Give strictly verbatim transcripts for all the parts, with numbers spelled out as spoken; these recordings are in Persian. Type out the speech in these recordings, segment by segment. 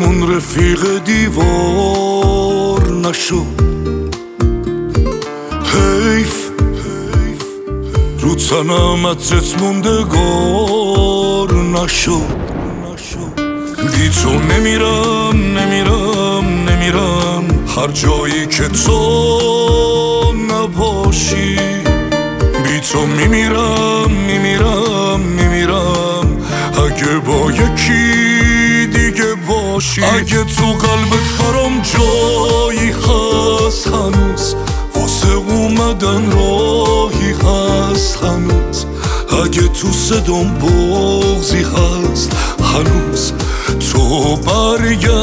همون رفیق دیوار نشد. حیف رو تنم عطرت موندگار نشد. بی تو نمیرم نمیرم نمیرم هر جایی که تو نباشی. بی تو میمیرم میمیرم میمیرم اگه با یکی دیگه باشی. اگه تو قلبت برام جایی هست هنوز، واسه اومدن راهی هست هنوز. اگه تو صدام بغضی هست هنوز، تو برگرد.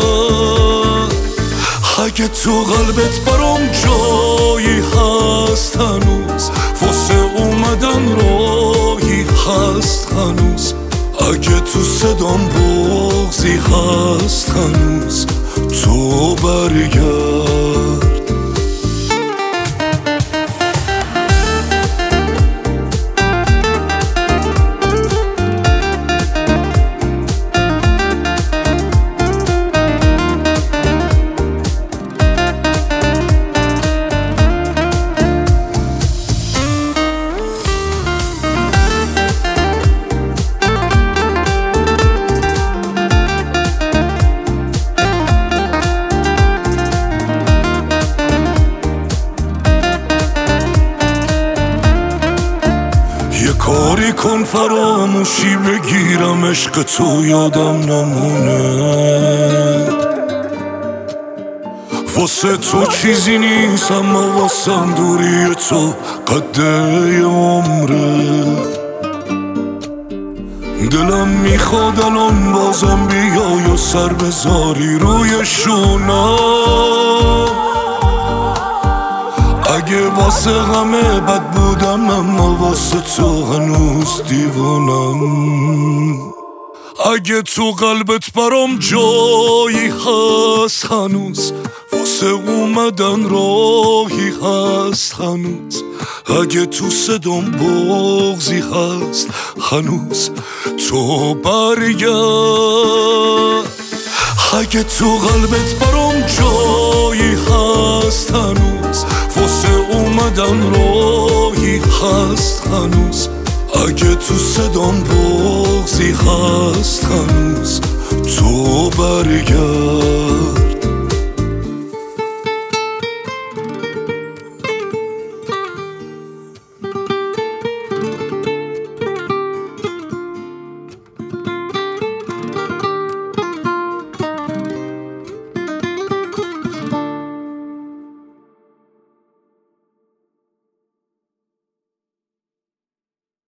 اگه تو قلبت برام جایی هست هنوز، واسه اومدن راهی هست هنوز. اگه تو صدام بغضی هست هنوز، تو برگرد. یه کاری کن فراموشی بگیرم، عشق تو یادم نمونه. واسه تو چیزی نیست اما واسم دوری تو قده عمره. دلم میخواد الان بازم بیای و سر بذاری روی شونم. اگه واسه غمه بد بودم اما واسه تو هنوز دیوانم. اگه تو قلبت برام جایی هست هنوز، واسه اومدن راهی هست هنوز. اگه تو صدام بغضی هست هنوز، تو برگرد. اگه تو قلبت برام جایی هست هنوز، واسه اومدن راهی هست هنوز. اگه تو صدام بغضی هست هنوز، تو برگرد.